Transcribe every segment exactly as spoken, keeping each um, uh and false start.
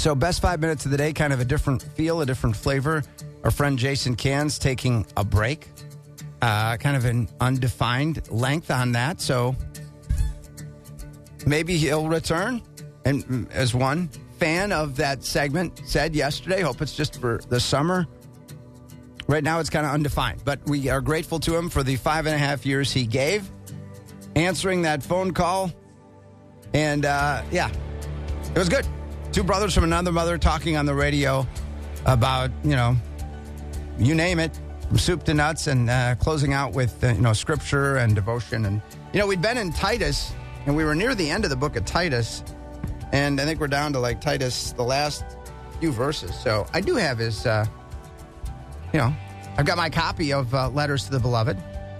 So best five minutes of the day, kind of a different feel, a different flavor. Our friend Jason Cans taking a break. Uh, kind of an undefined length on that. So maybe he'll return. And as one fan of that segment said yesterday, hope it's just for the summer. Right now it's kind of undefined. But we are grateful to him for the five and a half years he gave, answering that phone call. And, uh, yeah, it was good. Two brothers from another mother talking on the radio about, you know, you name it, from soup to nuts, and uh, closing out with, uh, you know, scripture and devotion. And, you know, we'd been in Titus, and we were near the end of the book of Titus, and I think we're down to, like, Titus, the last few verses. So I do have his, uh, you know, I've got my copy of uh, Letters to the Beloved,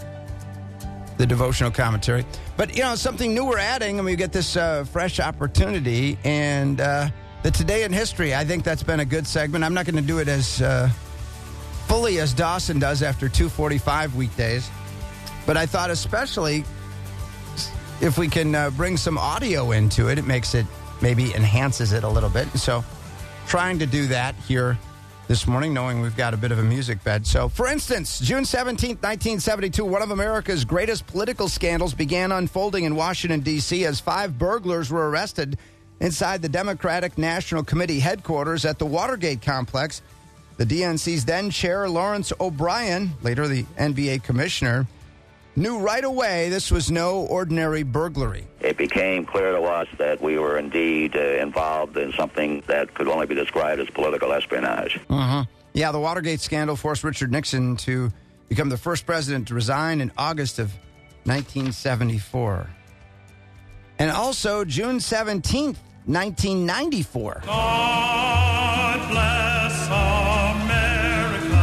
the devotional commentary. But, you know, something new we're adding, and we get this uh, fresh opportunity, and uh, the Today in History, I think that's been a good segment. I'm not going to do it as uh, fully as Dawson does after two forty-five weekdays, but I thought especially if we can uh, bring some audio into it, it makes it, maybe enhances it a little bit. So trying to do that here this morning, knowing we've got a bit of a music bed. So, for instance, June seventeenth, nineteen seventy-two, one of America's greatest political scandals began unfolding in Washington, D C as five burglars were arrested inside the Democratic National Committee headquarters at the Watergate complex. The D N C's then chair, Lawrence O'Brien, later the N B A commissioner, knew right away this was no ordinary burglary. It became clear to us that we were indeed uh, involved in something that could only be described as political espionage. Uh-huh. Yeah, the Watergate scandal forced Richard Nixon to become the first president to resign in August of nineteen seventy-four. And also June seventeenth, nineteen ninety-four. God bless America.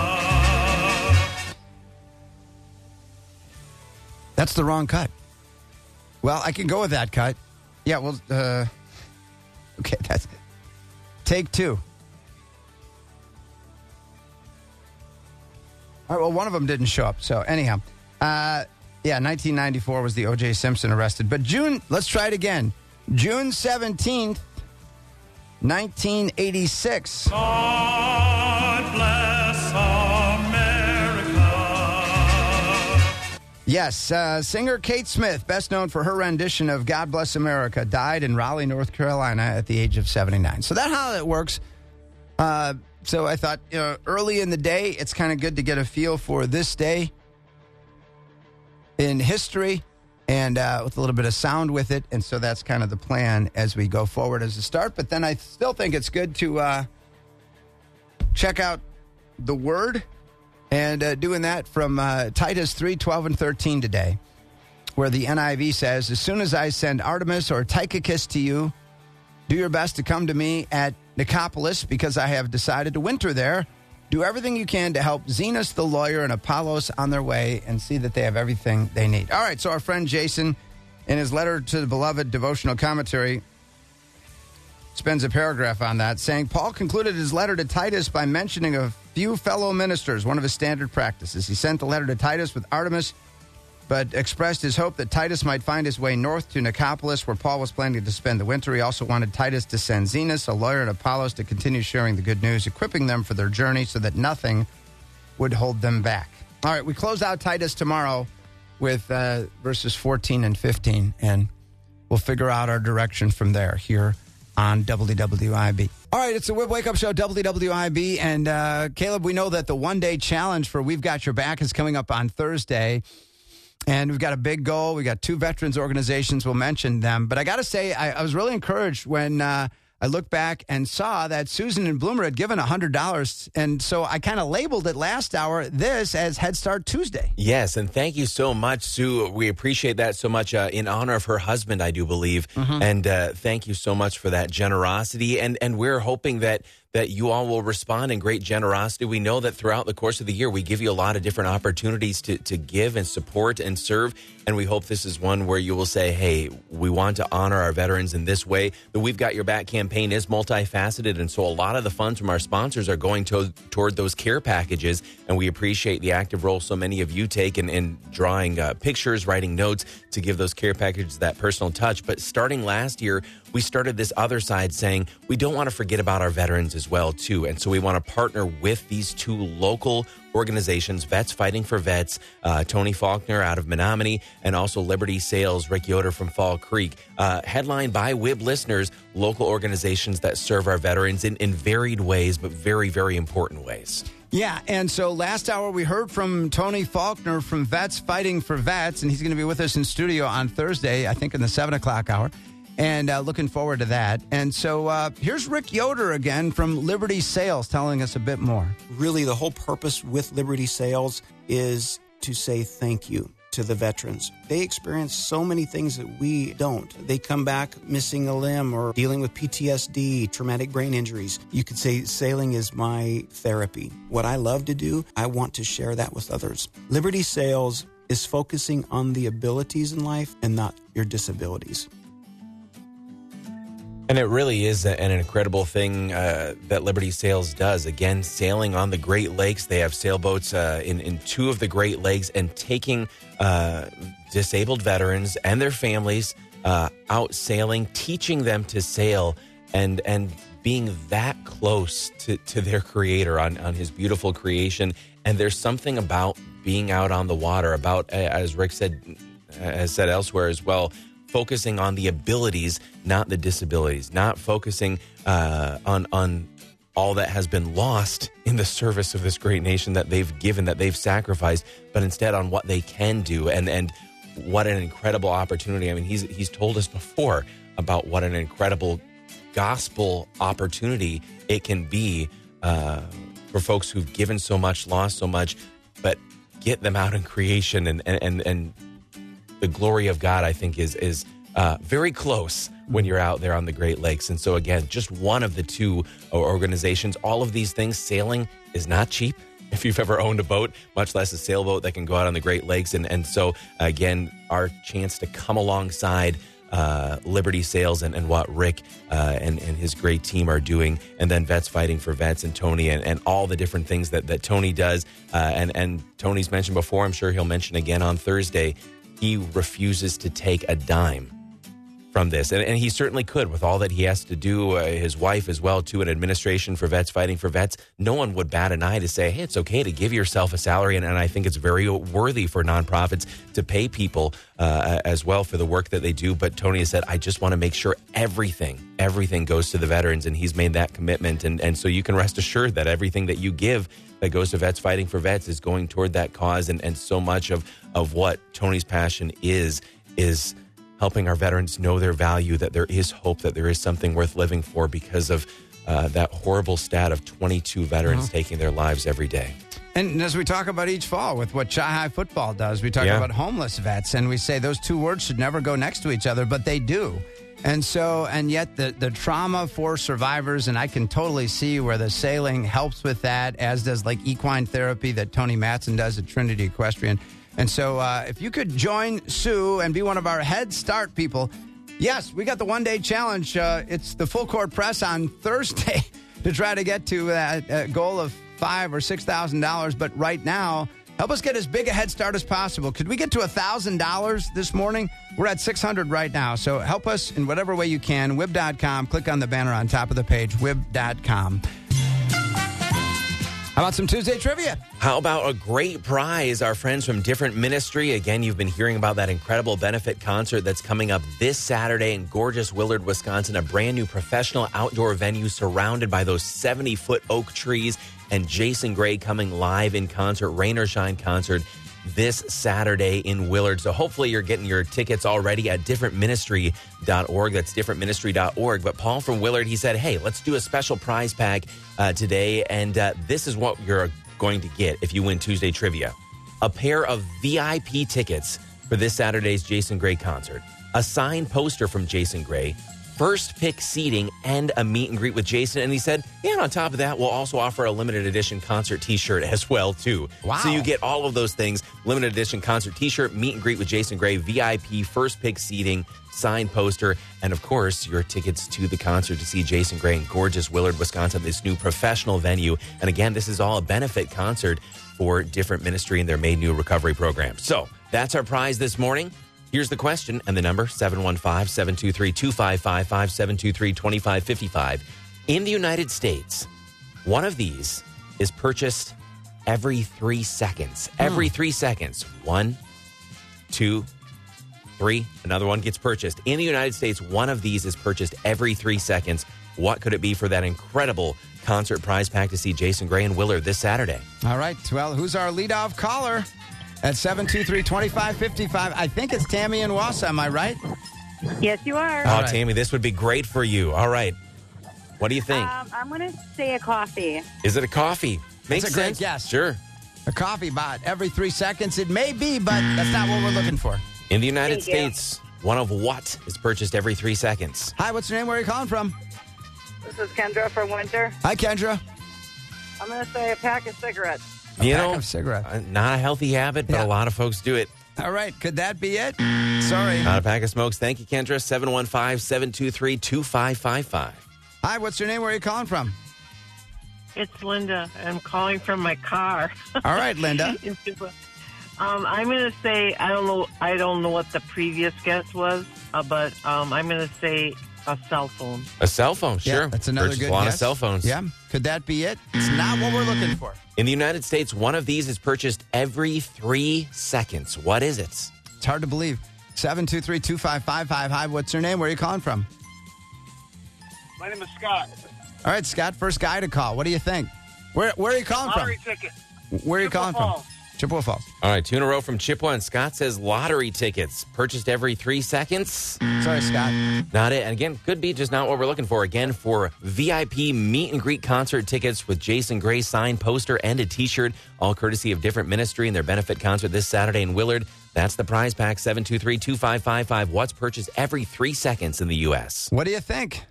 That's the wrong cut. Well, I can go with that cut. Yeah, well, uh, okay, that's take two. All right, well, one of them didn't show up. So anyhow, uh, yeah, nineteen ninety-four was the O J Simpson arrested. But June, let's try it again. June seventeenth, nineteen eighty-six. God bless America. Yes, uh, singer Kate Smith, best known for her rendition of God Bless America, died in Raleigh, North Carolina at the age of seventy-nine. So that's how it works. Uh, so I thought, you know, early in the day, it's kind of good to get a feel for this day in history, and uh, with a little bit of sound with it. And so that's kind of the plan as we go forward as a start. But then I still think it's good to uh, check out the Word, and uh, doing that from uh, Titus three, twelve, and thirteen today, where the N I V says, as soon as I send Artemas or Tychicus to you, do your best to come to me at Nicopolis, because I have decided to winter there. Do everything you can to help Zenas the lawyer and Apollos on their way, and see that they have everything they need. All right, so our friend Jason, in his Letter to the Beloved devotional commentary, spends a paragraph on that, saying, Paul concluded his letter to Titus by mentioning a few fellow ministers, one of his standard practices. He sent the letter to Titus with Artemas, but expressed his hope that Titus might find his way north to Nicopolis, where Paul was planning to spend the winter. He also wanted Titus to send Zenas, a lawyer, and Apollos to continue sharing the good news, equipping them for their journey so that nothing would hold them back. All right, we close out Titus tomorrow with uh, verses fourteen and fifteen, and we'll figure out our direction from there here on W W I B. All right, it's the Whip Wake Up Show, W W I B, and uh, Caleb, we know that the one-day challenge for We've Got Your Back is coming up on Thursday. And we've got a big goal. We got two veterans organizations. We'll mention them. But I got to say, I, I was really encouraged when uh, I looked back and saw that Susan and Bloomer had given one hundred dollars. And so I kind of labeled it last hour, this, as Head Start Tuesday. Yes, and thank you so much, Sue. We appreciate that so much uh, in honor of her husband, I do believe. Mm-hmm. And uh, thank you so much for that generosity. And, and we're hoping that that you all will respond in great generosity. We know that throughout the course of the year, we give you a lot of different opportunities to, to give and support and serve. And we hope this is one where you will say, hey, we want to honor our veterans in this way. The We've Got Your Back campaign is multifaceted. And so a lot of the funds from our sponsors are going to, toward those care packages. And we appreciate the active role so many of you take in, in drawing uh, pictures, writing notes to give those care packages that personal touch. But starting last year, we started this other side saying we don't want to forget about our veterans as well, too. And so we want to partner with these two local organizations, Vets Fighting for Vets, uh, Tony Faulkner out of Menominee, and also Liberty Sales, Rick Yoder from Fall Creek, uh, headlined by W I B listeners, local organizations that serve our veterans in, in varied ways, but very, very important ways. Yeah, and so last hour we heard from Tony Faulkner from Vets Fighting for Vets, and he's going to be with us in studio on Thursday, I think in the seven o'clock hour, and uh, looking forward to that. And so uh, here's Rick Yoder again from Liberty Sales telling us a bit more. Really, the whole purpose with Liberty Sales is to say thank you to the veterans. They experience so many things that we don't. They come back missing a limb or dealing with P T S D, traumatic brain injuries. You could say sailing is my therapy. What I love to do, I want to share that with others. Liberty Sales is focusing on the abilities in life and not your disabilities. And it really is an incredible thing uh, that Liberty Sales does. Again, sailing on the Great Lakes. They have sailboats uh, in, in two of the Great Lakes and taking uh, disabled veterans and their families uh, out sailing, teaching them to sail and and being that close to, to their creator on, on his beautiful creation. And there's something about being out on the water, about, as Rick said, has said elsewhere as well, focusing on the abilities, not the disabilities, not focusing uh, on on all that has been lost in the service of this great nation that they've given, that they've sacrificed, but instead on what they can do. And and what an incredible opportunity. I mean, he's he's told us before about what an incredible gospel opportunity it can be uh, for folks who've given so much, lost so much, but get them out in creation and and and, and the glory of God, I think, is is uh, very close when you're out there on the Great Lakes. And so, again, just one of the two organizations. All of these things, sailing is not cheap. If you've ever owned a boat, much less a sailboat that can go out on the Great Lakes. And, and so, again, our chance to come alongside uh, Liberty Sales and, and what Rick uh, and, and his great team are doing, and then Vets Fighting for Vets and Tony and, and all the different things that, that Tony does. Uh, and, and Tony's mentioned before, I'm sure he'll mention again on Thursday, he refuses to take a dime from this. And, and he certainly could with all that he has to do, uh, his wife as well, too, an administration for Vets Fighting for Vets. No one would bat an eye to say, hey, it's okay to give yourself a salary. And, and I think it's very worthy for nonprofits to pay people uh, as well for the work that they do. But Tony has said, I just want to make sure everything, everything goes to the veterans. And he's made that commitment. And, and so you can rest assured that everything that you give that goes to Vets Fighting for Vets is going toward that cause. And, and so much of, of what Tony's passion is, is helping our veterans know their value, that there is hope, that there is something worth living for because of uh, that horrible stat of twenty-two veterans uh-huh. taking their lives every day. And as we talk about each fall with what Chi-Hi football does, we talk Yeah. about homeless vets, and we say those two words should never go next to each other, but they do. And so, and yet the, the trauma for survivors, and I can totally see where the sailing helps with that, as does like equine therapy that Tony Matson does at Trinity Equestrian. And so uh, if you could join Sue and be one of our Head Start people, yes, we got the one-day challenge. Uh, it's the full court press on Thursday to try to get to that uh, goal of five or six thousand dollars. But right now, help us get as big a head start as possible. Could we get to a thousand dollars this morning? We're at six hundred right now. So help us in whatever way you can. W I B dot com. Click on the banner on top of the page. W I B dot com. How about some Tuesday trivia? How about a great prize? Our friends from Different Ministry. Again, you've been hearing about that incredible benefit concert that's coming up this Saturday in gorgeous Willard, Wisconsin, a brand new professional outdoor venue surrounded by those seventy-foot oak trees, and Jason Gray coming live in concert, rain or shine concert, this Saturday in Willard. So hopefully you're getting your tickets already at different ministry dot org. That's different ministry dot org. But Paul from Willard, he said, hey, let's do a special prize pack uh, today. And uh, this is what you're going to get if you win Tuesday Trivia. A pair of V I P tickets for this Saturday's Jason Gray concert. A signed poster from Jason Gray. First pick seating and a meet and greet with Jason. And he said, yeah, and on top of that, we'll also offer a limited edition concert t-shirt as well, too. Wow. So you get all of those things. Limited edition concert t-shirt, meet and greet with Jason Gray, V I P, first pick seating, signed poster, and of course, your tickets to the concert to see Jason Gray in gorgeous Willard, Wisconsin, this new professional venue. And again, this is all a benefit concert for Different Ministry and their Made New recovery program. So that's our prize this morning. Here's the question and the number, seven one five, seven two three, two five five five, seven two three, two five five five. In the United States, one of these is purchased every three seconds. Every three seconds. One, two, three. Another one gets purchased. In the United States, one of these is purchased every three seconds. What could it be for that incredible concert prize pack to see Jason Gray and Willard this Saturday? All right. Well, who's our leadoff caller at seven two three, two five five five? I think it's Tammy in Wausau. Am I right? Yes, you are. Oh, All right. Tammy, this would be great for you. All right. What do you think? Um, I'm going to say a coffee. Is it a coffee? Makes That's a great sense. guess. Sure. A coffee bot every three seconds. It may be, but that's not what we're looking for. In the United Thank you. States, one of what is purchased every three seconds? Hi, what's your name? Where are you calling from? This is Kendra from Winter. Hi, Kendra. I'm going to say a pack of cigarettes. A you pack know, of cigarettes. uh, not a healthy habit, but Yeah. a lot of folks do it. All right. Could that be it? Sorry. Not a pack of smokes. Thank you, Kendra. seven one five, seven two three, two five five five. Hi, what's your name? Where are you calling from? It's Linda. I'm calling from my car. All right, Linda. um, I'm going to say I don't know. I don't know what the previous guess was, uh, but um, I'm going to say a cell phone. A cell phone, sure. Yeah, that's another Purchased good a lot guess. of cell phones. Yeah. Could that be it? It's not what we're looking for. In the United States, one of these is purchased every three seconds. What is it? It's hard to believe. seven two three, two five five five. Hi, what's your name? Where are you calling from? My name is Scott. All right, Scott, first guy to call. What do you think? Where Where are you calling Lottery from? ticket. Where are you Chippewa calling Falls. from? Chippewa Falls. All right, two in a row from Chippewa, and Scott says lottery tickets purchased every three seconds. Sorry, Scott. Not it. And again, could be just not what we're looking for. Again, for V I P meet and greet concert tickets with Jason Gray signed poster and a T-shirt, all courtesy of Different Ministry and their benefit concert this Saturday in Willard. That's the prize pack, seven two three, two five five five. What's purchased every three seconds in the U S? What do you think?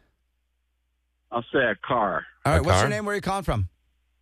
I'll say a car. All right, A what's car? your name? Where are you calling from?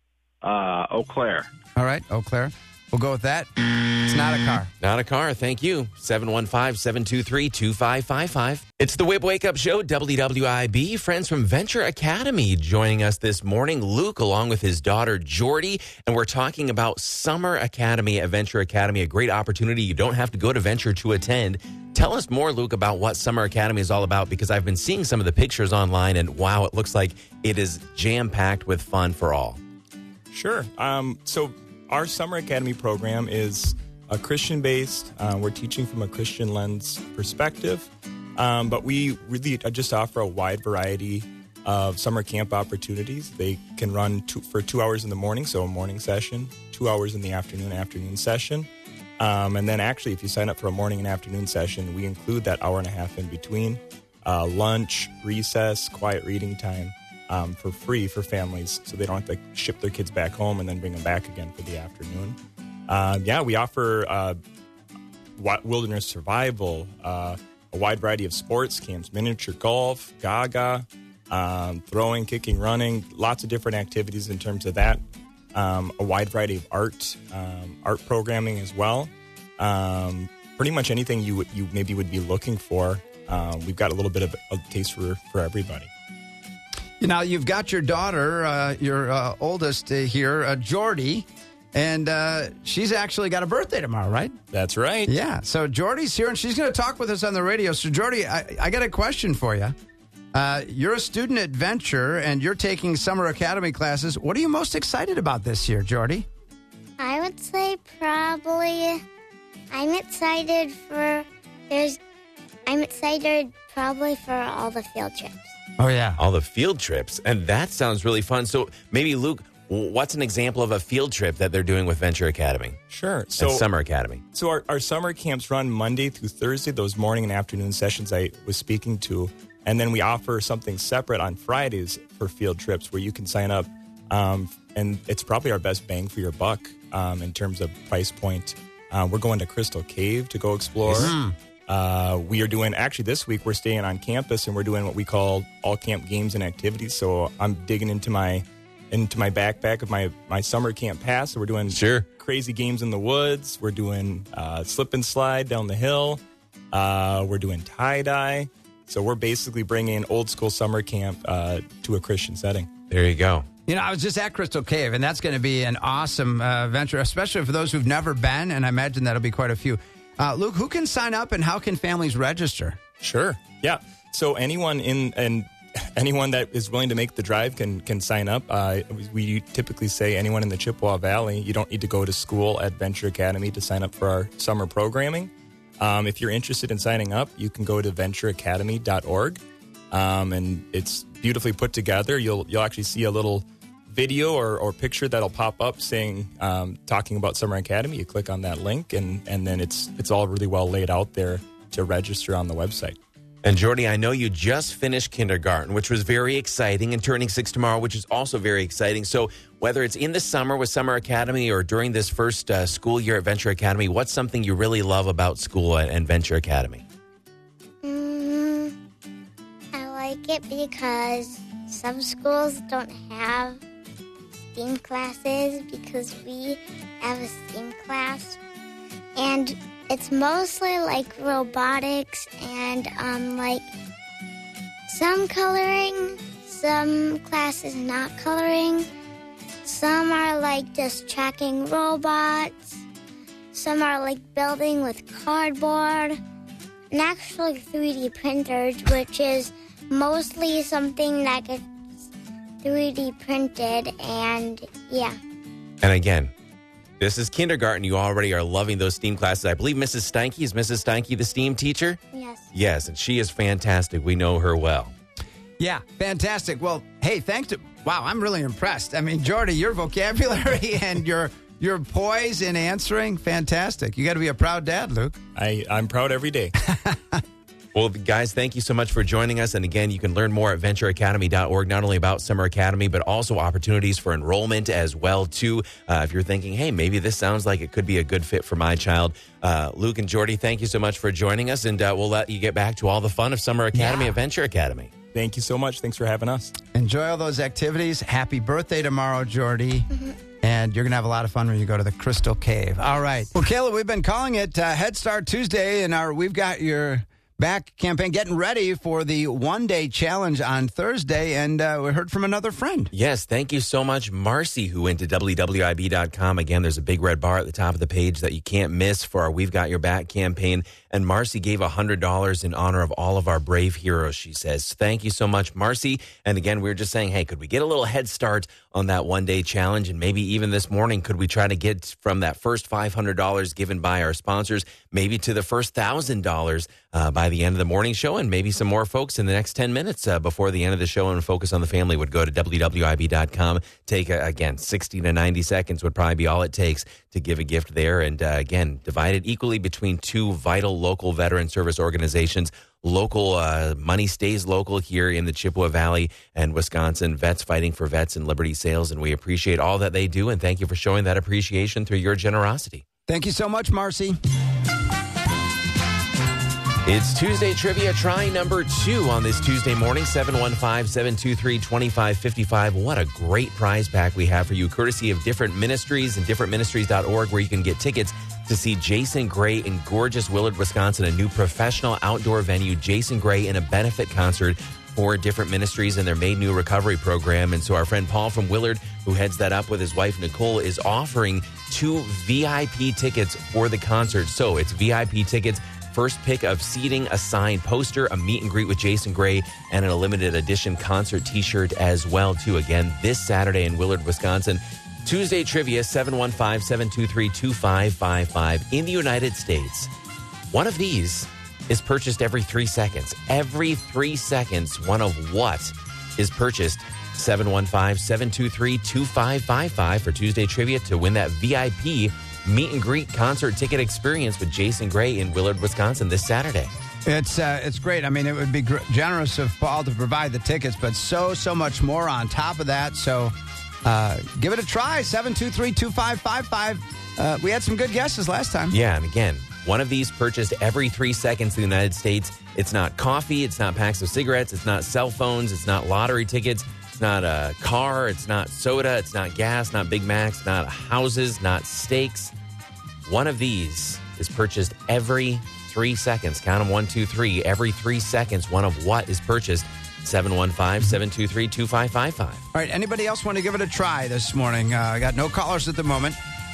Uh, Eau Claire. All right, Eau Claire. We'll go with that. It's not a car. Not a car. Thank you. seven one five, seven two three, two five five five. It's the Whip Wake Up Show, W W I B. Friends from Venture Academy joining us this morning. Luke, along with his daughter, Jordy. And we're talking about Summer Academy at Venture Academy, a great opportunity. You don't have to go to Venture to attend. Tell us more, Luke, about what Summer Academy is all about, because I've been seeing some of the pictures online, and wow, it looks like it is jam-packed with fun for all. Sure. Um, so our Summer Academy program is a Christian-based. Uh, we're teaching from a Christian lens perspective, um, but we really just offer a wide variety of summer camp opportunities. They can run two, for two hours in the morning, so a morning session, two hours in the afternoon, afternoon session. Um, and then actually, if you sign up for a morning and afternoon session, we include that hour and a half in between, uh, lunch, recess, quiet reading time. Um, for free for families, so they don't have to ship their kids back home and then bring them back again for the afternoon. Uh, yeah, we offer uh, wi- wilderness survival, uh, a wide variety of sports camps, miniature golf, gaga, um, throwing, kicking, running, lots of different activities in terms of that. Um, a wide variety of art, um, art programming as well. Um, pretty much anything you would, you maybe would be looking for. Uh, we've got a little bit of a taste for for everybody. You know, you've got your daughter, uh, your uh, oldest uh, here, uh, Jordy, and uh, she's actually got a birthday tomorrow, right? That's right. Yeah. So Jordy's here, and she's going to talk with us on the radio. So, Jordy, I, I got a question for you. Uh, you're a student at Venture, and you're taking summer academy classes. What are you most excited about this year, Jordy? I would say probably I'm excited for there's I'm excited probably for all the field trips. Oh, yeah. All the field trips. And that sounds really fun. So maybe, Luke, what's an example of a field trip that they're doing with Venture Academy? Sure. So So Summer Academy. So our, our summer camps run Monday through Thursday, those morning and afternoon sessions I was speaking to. And then we offer something separate on Fridays for field trips where you can sign up. Um, and it's probably our best bang for your buck um, in terms of price point. Uh, we're going to Crystal Cave to go explore. Mm. Uh, we are doing, actually this week, we're staying on campus and we're doing what we call all camp games and activities. So I'm digging into my into my backpack of my, my summer camp pass. So we're doing Sure. crazy games in the woods. We're doing uh, slip and slide down the hill. Uh, we're doing tie-dye. So we're basically bringing old school summer camp uh, to a Christian setting. There you go. You know, I was just at Crystal Cave, and that's going to be an awesome uh, venture, especially for those who've never been, and I imagine that'll be quite a few. Uh, Luke, who can sign up and how can families register? Sure. Yeah. So anyone in and anyone that is willing to make the drive can can sign up. Uh, we typically say anyone in the Chippewa Valley. You don't need to go to school at Venture Academy to sign up for our summer programming. Um, if you're interested in signing up, you can go to venture academy dot org, um, and it's beautifully put together. You'll you'll actually see a little video or, or picture that'll pop up saying um, talking about Summer Academy. You click on that link, and and then it's it's all really well laid out there to register on the website. And Jordy, I know you just finished kindergarten, which was very exciting, and turning six tomorrow, which is also very exciting. So whether it's in the summer with Summer Academy or during this first uh, school year at Venture Academy, what's something you really love about school and, and Venture Academy? Mm, I like it because some schools don't have STEAM classes because we have a STEAM class. And it's mostly like robotics and um, like some coloring, some classes not coloring. Some are like just tracking robots. Some are like building with cardboard. And actually three D printers, which is mostly something that gets three D printed. And yeah. And again, this is kindergarten. You already are loving those STEAM classes. I believe Missus Steinke, is Missus Steinke the STEAM teacher? Yes. Yes, and she is fantastic. We know her well. Yeah, fantastic. Well, hey, thanks to... Wow, I'm really impressed. I mean, Jordy, your vocabulary and your your poise in answering, fantastic. You got to be a proud dad, Luke. I, I'm proud every day. Well, guys, thank you so much for joining us. And again, you can learn more at venture academy dot org, not only about Summer Academy, but also opportunities for enrollment as well, too. Uh, if you're thinking, hey, maybe this sounds like it could be a good fit for my child. Uh, Luke and Jordy, thank you so much for joining us. And uh, we'll let you get back to all the fun of Summer Academy Yeah. at Venture Academy. Thank you so much. Thanks for having us. Enjoy all those activities. Happy birthday tomorrow, Jordy. And you're going to have a lot of fun when you go to the Crystal Cave. All right. Well, Kayla, we've been calling it uh, Head Start Tuesday, and our We've Got Your Back campaign, getting ready for the one-day challenge on Thursday, and uh, we heard from another friend. Yes, thank you so much, Marcy, who went to W W I B dot com. Again, there's a big red bar at the top of the page that you can't miss for our We've Got Your Back campaign. And Marcy gave one hundred dollars in honor of all of our brave heroes, she says. Thank you so much, Marcy. And again, we were just saying, hey, could we get a little head start on that one-day challenge? And maybe even this morning, could we try to get from that first five hundred dollars given by our sponsors, maybe to the first one thousand dollars uh, by the end of the morning show? And maybe some more folks in the next ten minutes uh, before the end of the show and Focus on the Family would go to W W I B dot com. Take, uh, again, sixty to ninety seconds would probably be all it takes to give a gift there. And uh, again, divided equally between two vital local veteran service organizations. Local uh, money stays local here in the Chippewa Valley and Wisconsin. Vets Fighting for Vets and Liberty Sales. And we appreciate all that they do. And thank you for showing that appreciation through your generosity. Thank you so much, Marcy. It's Tuesday Trivia, try number two on this Tuesday morning, seven one five, seven two three, two five five five. What a great prize pack we have for you, courtesy of Different Ministries and different ministries dot org, where you can get tickets to see Jason Gray in gorgeous Willard, Wisconsin, a new professional outdoor venue, Jason Gray in a benefit concert for Different Ministries and their Made New Recovery program. And so our friend Paul from Willard, who heads that up with his wife Nicole, is offering two V I P tickets for the concert. So it's V I P tickets, first pick of seating, a signed poster, a meet and greet with Jason Gray, and a limited edition concert t-shirt as well, too. Again, this Saturday in Willard, Wisconsin. Tuesday Trivia, seven one five, seven two three, two five five five. In the United States, one of these is purchased every three seconds. Every three seconds, one of what is purchased? seven one five, seven two three, two five five five for Tuesday Trivia to win that V I P meet and greet concert ticket experience with Jason Gray in Willard, Wisconsin this Saturday. It's uh, it's great. I mean, it would be gr- generous of Paul to provide the tickets, but so, so much more on top of that. So uh, give it a try, seven two three, two five five five. Uh, we had some good guesses last time. Yeah, and again, one of these purchased every three seconds in the United States. It's not coffee. It's not packs of cigarettes. It's not cell phones. It's not lottery tickets. It's not a car. It's not soda. It's not gas. Not Big Macs. Not houses. Not steaks. One of these is purchased every three seconds. Count them, one, two, three. Every three seconds, one of what is purchased? seven one five, seven two three, two five five five. All right, anybody else want to give it a try this morning? Uh, I got no callers at the moment.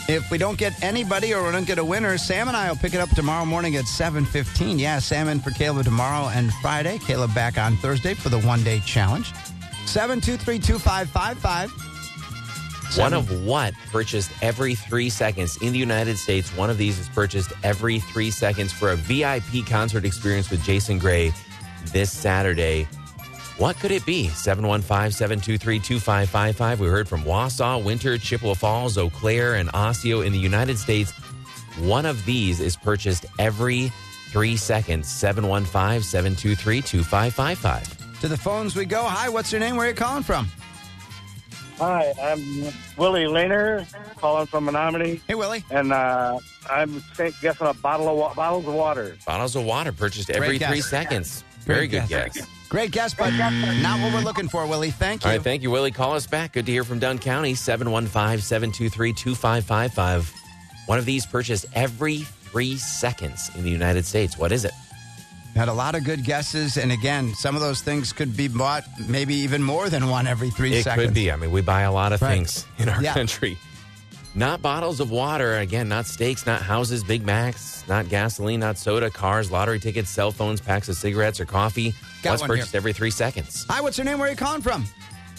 If we don't get anybody or we don't get a winner, Sam and I will pick it up tomorrow morning at seven fifteen. Yeah, Sam in for Caleb tomorrow and Friday. Caleb back on Thursday for the one-day challenge. seven two three, two five five five. One of what purchased every three seconds in the United States? One of these is purchased every three seconds for a V I P concert experience with Jason Gray this Saturday. What could it be? seven one five, seven two three, two five five five. We heard from Wausau, Winter, Chippewa Falls, Eau Claire, and Osseo in the United States. One of these is purchased every three seconds. seven one five, seven two three, two five five five. To the phones we go. Hi, what's your name? Where are you calling from? Hi, I'm Willie Lehner, calling from Menominee. Hey, Willie. And uh, I'm guessing a bottle of wa- bottles of water. Bottles of water purchased every Great guess. three seconds. Very Great good guess. guess. Great guess, but not what we're looking for, Willie. Thank you. All right, thank you, Willie. Call us back. Good to hear from Dunn County. seven one five, seven two three, two five five five. One of these purchased every three seconds in the United States. What is it? Had a lot of good guesses, and again, some of those things could be bought maybe even more than one every three It seconds. could be. I mean, we buy a lot of Right. things in our Yeah. country. Not bottles of water. Again, not steaks, not houses, Big Macs, not gasoline, not soda, cars, lottery tickets, cell phones, packs of cigarettes, or coffee. Got What's one purchased here. every three seconds? Hi, what's your name? Where are you calling from?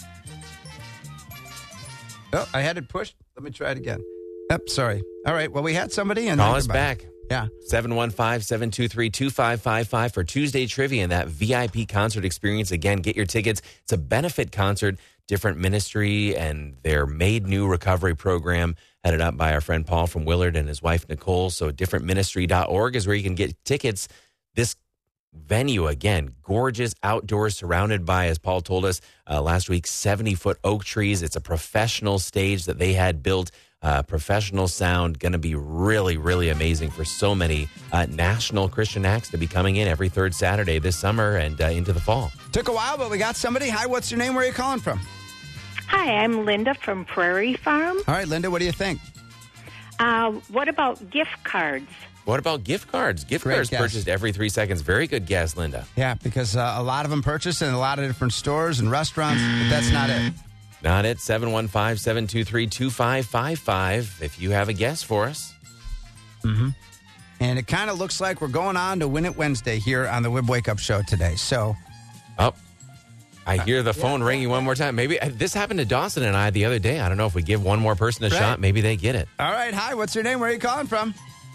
Oh, I had it pushed. Let me try it again. Yep, sorry. All right, well, we had somebody. and Call then us goodbye. back. Yeah. seven one five, seven two three, two five five five for Tuesday Trivia and that V I P concert experience. Again, get your tickets. It's a benefit concert, different ministry, and their Made New Recovery program headed up by our friend Paul from Willard and his wife Nicole. So different ministry dot org is where you can get tickets. This venue, again, gorgeous outdoors, surrounded by, as Paul told us uh, last week, seventy-foot oak trees. It's a professional stage that they had built. Uh, professional sound, going to be really, really amazing for so many uh, national Christian acts to be coming in every third Saturday this summer and uh, into the fall. Took a while, but we got somebody. Hi, what's your name? Where are you calling from? Hi, I'm Linda from Prairie Farm. All right, Linda, what do you think? Uh, what about gift cards? What about gift cards? Gift Great cards guess. purchased every three seconds. Very good guess, Linda. Yeah, because uh, a lot of them purchased in a lot of different stores and restaurants, but that's not it. Not it. seven one five, seven two three, two five five five if you have a guess for us. Mm-hmm. And it kind of looks like we're going on to Win It Wednesday here on the Wib Wake Up Show today. So, Oh, I hear the phone ringing one more time. Maybe uh, this happened to Dawson and I the other day. I don't know if we give one more person a Right. shot, maybe they get it. all right, hi, what's your name? Where are you calling from?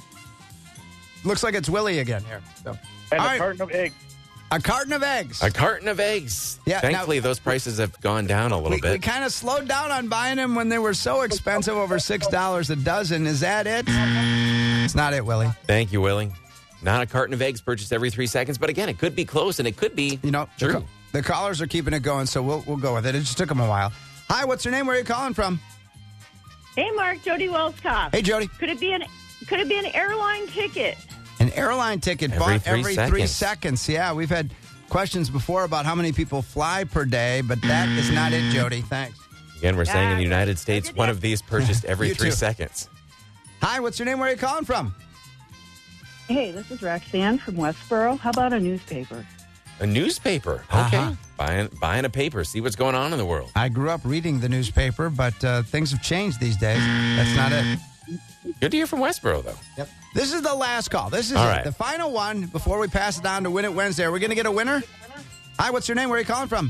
Looks like it's Willie again here. So, And all a right, carton of eggs. a carton of eggs. A carton of eggs. Yeah, Thankfully, those prices have gone down a little we, bit. we kind of slowed down on buying them when they were so expensive, over six dollars a dozen. Is that it? It's not it, Willie. Thank you, Willie. Not a carton of eggs purchased every three seconds, but again, it could be close and it could be You know, the, true. ca- the callers are keeping it going, so we'll we'll go with it. It just took them a while. Hi, what's your name? Where are you calling from? Hey, Mark, Jody Wellscott. Hey, Jody. Could it be an Could it be an airline ticket? An airline ticket Every bought three every three seconds. seconds. Yeah, we've had questions before about how many people fly per day, but that is not it, Jody. Thanks. Again, we're saying in the Yeah. United States, one of these purchased every You three too. seconds. Hi, what's your name? Where are you calling from? Hey, this is Roxanne from Westboro. How about a newspaper? A newspaper. Okay. Uh-huh. Buying, buying a paper. See what's going on in the world. I grew up reading the newspaper, but uh, things have changed these days. That's not it. Good to hear from Westboro, though. Yep. This is the last call. This is All it. right. The final one before we pass it on to Win It Wednesday. Are we going to get a winner? Hi, what's your name? Where are you calling from?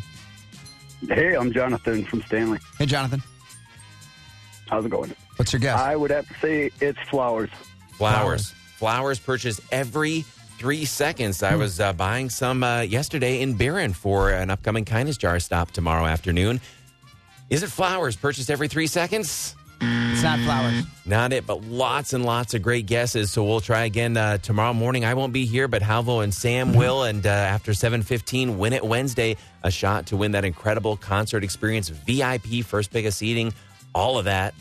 Hey, I'm Jonathan from Stanley. Hey, Jonathan. How's it going? What's your guess? I would have to say it's flowers. Flowers. Flowers purchased every three seconds. I was uh, buying some uh, yesterday in Barron for an upcoming Kindness Jar stop tomorrow afternoon. Is it flowers purchased every three seconds? It's not flowers. Not it, but lots and lots of great guesses. So we'll try again uh, tomorrow morning. I won't be here, but Halvo and Sam will. And uh, after seven fifteen, Win It Wednesday, a shot to win that incredible concert experience, V I P, first pick of seating, all of that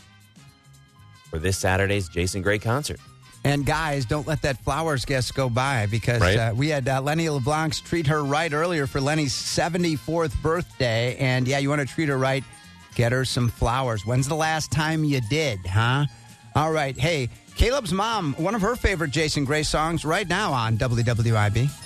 for this Saturday's Jason Gray concert. And guys, don't let that flowers guess go by because Right. uh, we had uh, Lenny LeBlanc's Treat Her Right earlier for Lenny's seventy-fourth birthday. And yeah, you want to treat her right, get her some flowers. When's the last time you did, huh? All right. Hey, Caleb's mom, one of her favorite Jason Gray songs right now on W W I B.